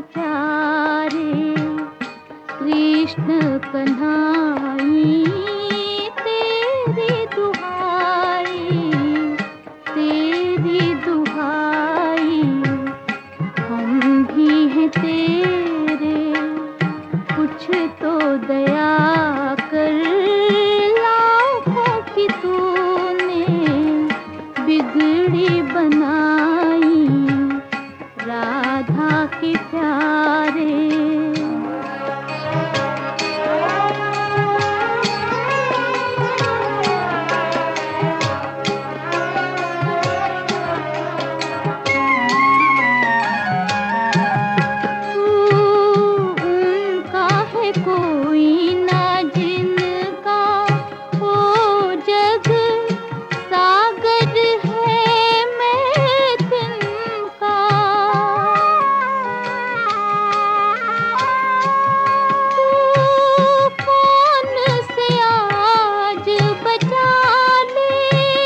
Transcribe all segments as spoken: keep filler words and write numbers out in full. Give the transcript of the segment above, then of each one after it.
प्यारे कृष्ण कन्हाई, तेरी दुहाई तेरी दुहाई, हम भी हैं तेरे, कुछ तो दया कर। लाखों की तूने बिगड़ी बनाई, राधा के प्यारे। कोई ना जिनका वो जग सागर है, मैं तिनका। तू कौन से आज बचा ले,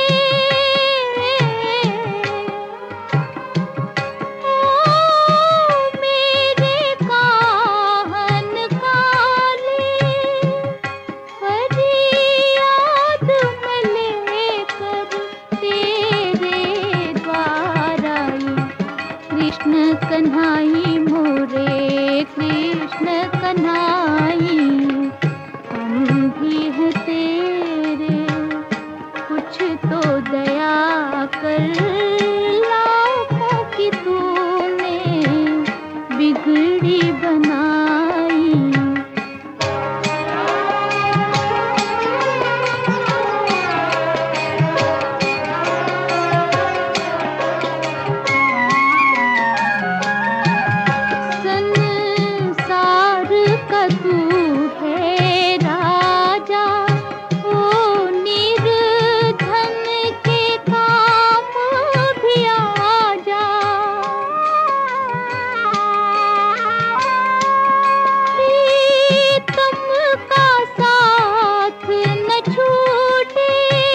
ओ मेरे काहन कृष्ण कन्हाई मोरे कृष्ण कन्हाई, हम भी हैं तेरे, कुछ तो दया कर। लाखों की तूने बिगड़ी बनाई, तू है राजा, ओ निर्धन के काम भी आजा। प्रीतम का साथ न छूटे,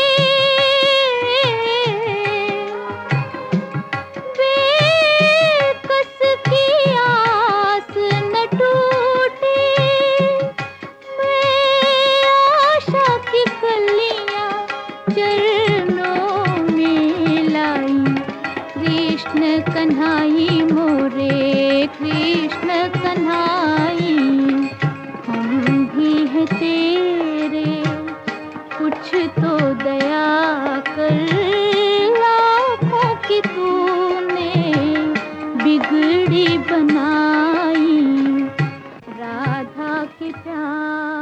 बेकस की आस न टूटे, चरणों में लाई। कृष्ण कन्हाई मोरे कृष्ण कन्हाई, हम भी हैं तेरे, कुछ तो दया कर। लाखों की तूने बिगड़ी बनाई, राधा के प्यार।